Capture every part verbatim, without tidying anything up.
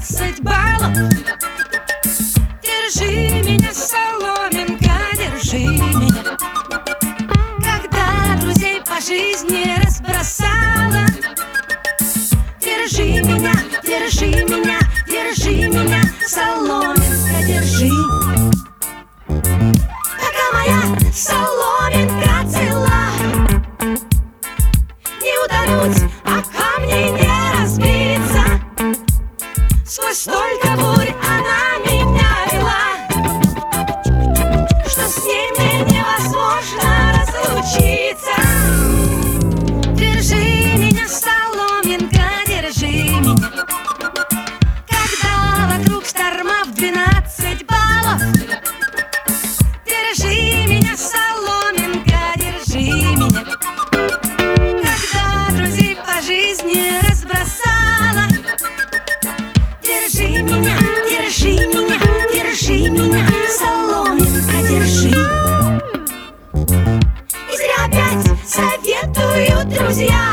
двенадцать баллов. Держи меня, соломинка, держи меня. Когда друзей по жизни разбросала, держи меня, держи меня, держи меня, соломинка, держи. Пока моя соломинка цела, не утонуть, а камни не разбиться. Сквозь столько бурь она меня вела, что с ней мне невозможно разлучиться. Держи меня, соломинка, держи меня. Когда вокруг шторма в двенадцать баллов, держи меня, соломинка, держи меня. Когда друзей по жизни разбросала, держи меня, держи меня, держи меня, соломинка, держи. И зря опять советуют друзья: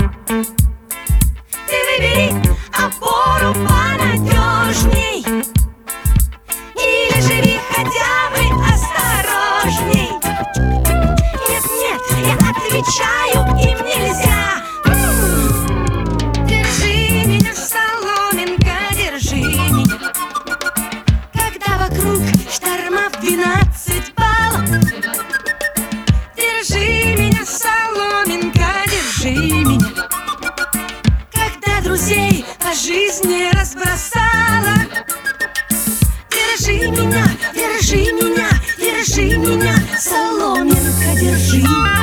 ты выбери опору понадежней, или живи хотя бы осторожней. Нет, нет, я отвечаю, им нельзя. Держи меня, соломинка, держи меня. Когда вокруг шторма в двенадцать баллов, держи меня, соломинка, держи меня. Когда друзей по жизни разбросала, держи меня, держи меня, держи меня, соломинка, держи.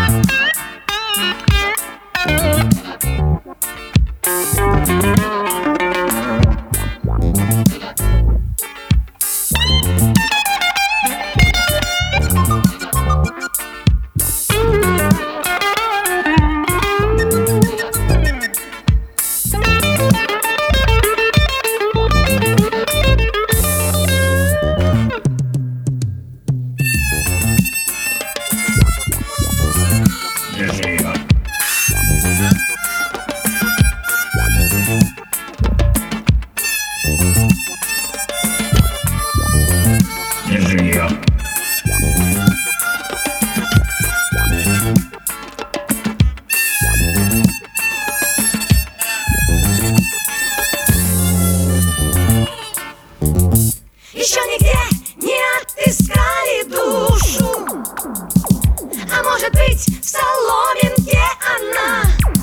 Держи ее. Еще нигде не отыскали душу, а может быть, в соломинке она.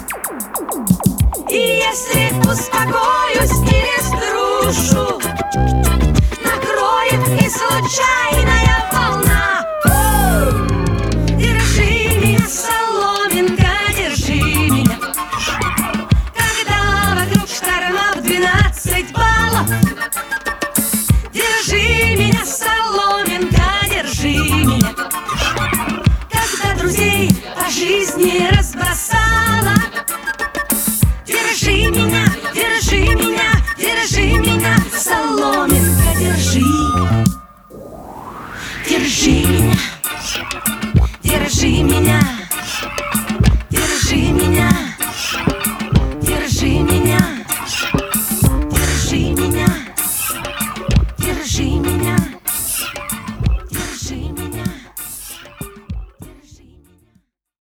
И если успокоюсь или стружу, накроет и случайная волна. Держи меня, соломинка, держи меня. Когда вокруг шторма в двенадцать баллов, держи меня, соломинка, держи меня. Когда друзей по жизни разбросала, держи меня, держи меня, держи меня, соломинка, держи. Держи меня, держи меня.